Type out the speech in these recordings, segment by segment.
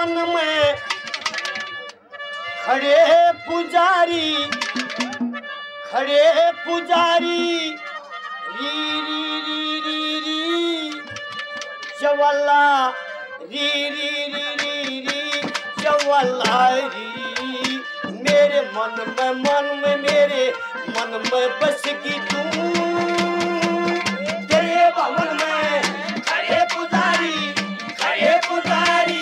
भवन में खड़े पुजारी, खड़े पुजारी, री री री री री जवाला, री री री री री जवाला री। मेरे मन में मेरे मन में बस की तू, तेरे भवन में खड़े पुजारी, खड़े पुजारी,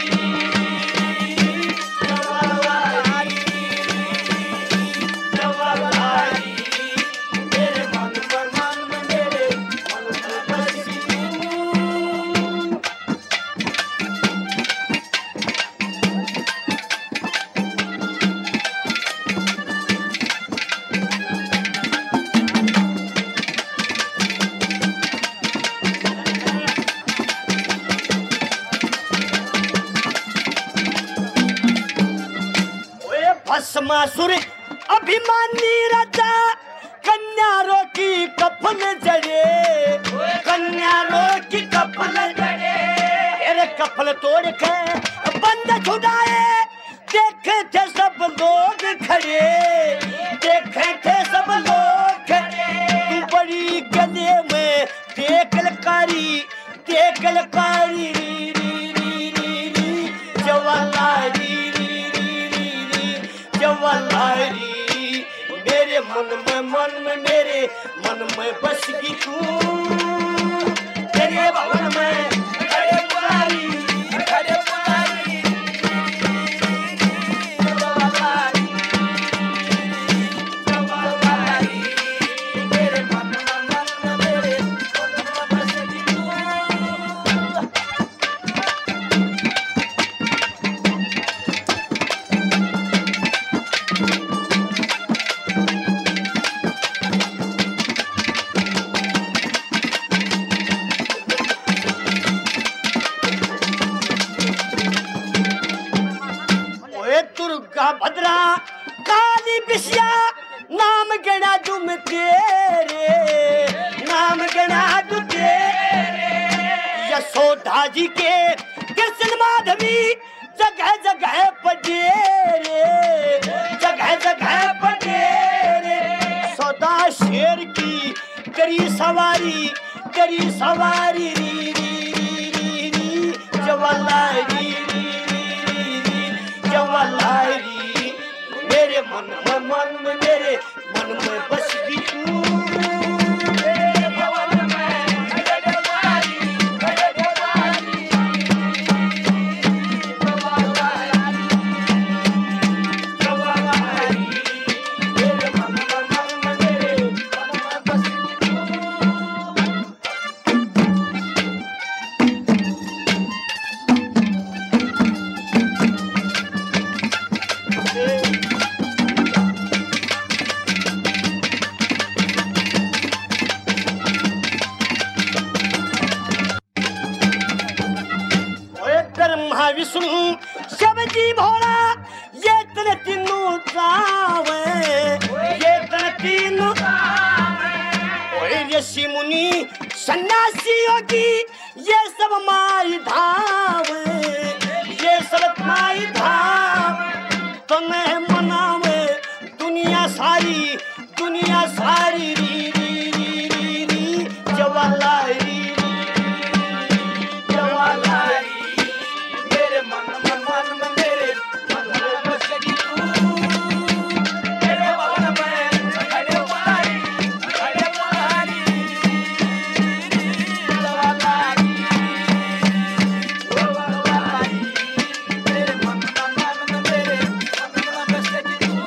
भस्मासुर अभिमानी राजा, कन्यारों की कफन जड़े, कन्यारों की कफन जड़े। अरे कफन तोड़ के बंद छुड़ाए, देखे थे सब लोग खड़े, देखे थे सब लोग खड़े। तू बड़ी गले में देखलकारी, देखलकारी, री री री री री जवालारी, जवालारी। मेरे मन में मेरे मन में बस की तू, तेरे भवन में खड़े पुजारी, खड़े पुजारी, जवालारी, जवालारी। मेरे मन में मेरे मन में बस की तू। दुर्गा भद्रा काली बिसिया, नाम गणा तुम तेरे, नाम गणा तू तेरे। यशोदा जी के कृष्ण माधवी, जगह जगह पडेरे, जगह जगह पडेरे। सौदा शेर की करी सवारी, करी सवारी, री री री री जवालारी, जवालारी। मेरे मन में मेरे मन में बस की तू, तेरे भवन में खड़े पुजारी, खड़े पुजारी, जवालारी, जवालारी। मेरे मन में मेरे मन में बस की तू। विष्णु शिव जी भोला, ये तेरे तीनों गावे, ये तेरे तीनों गावे। ऋषि मुनि सन्यासी योगी, ये सब माई धावे, ये सब माई धावे। तुम्हें मनावे दुनिया सारी, दुनिया सारी, री री री री री जवालारी, जवालारी। मेरे मन में मेरे मन में बस की तू, तेरे भवन में खड़े पुजारी, खड़े पुजारी, जवालारी, जवालारी। मेरे मन में मेरे मन में बस की तू।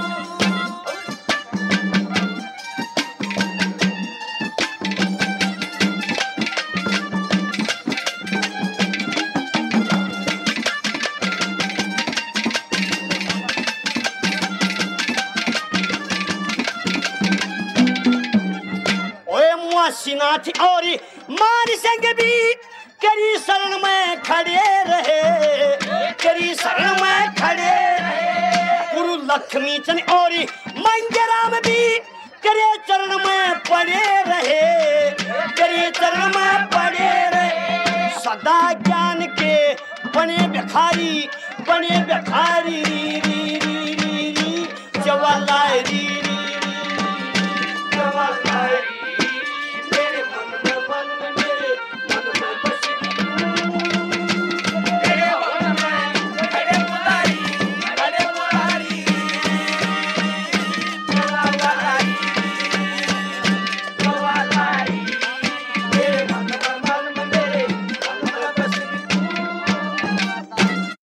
काशीनाथ और मान सिंह भी करी शरण में खड़े रहे, करी शरण में खड़े रहे। गुरु लक्ष्मी चंद और मंगराम भी करे चरण में पड़े रहे, करे चरण में पड़े रहे। सदा ज्ञान के बने भिखारी री री री री री जवालाई री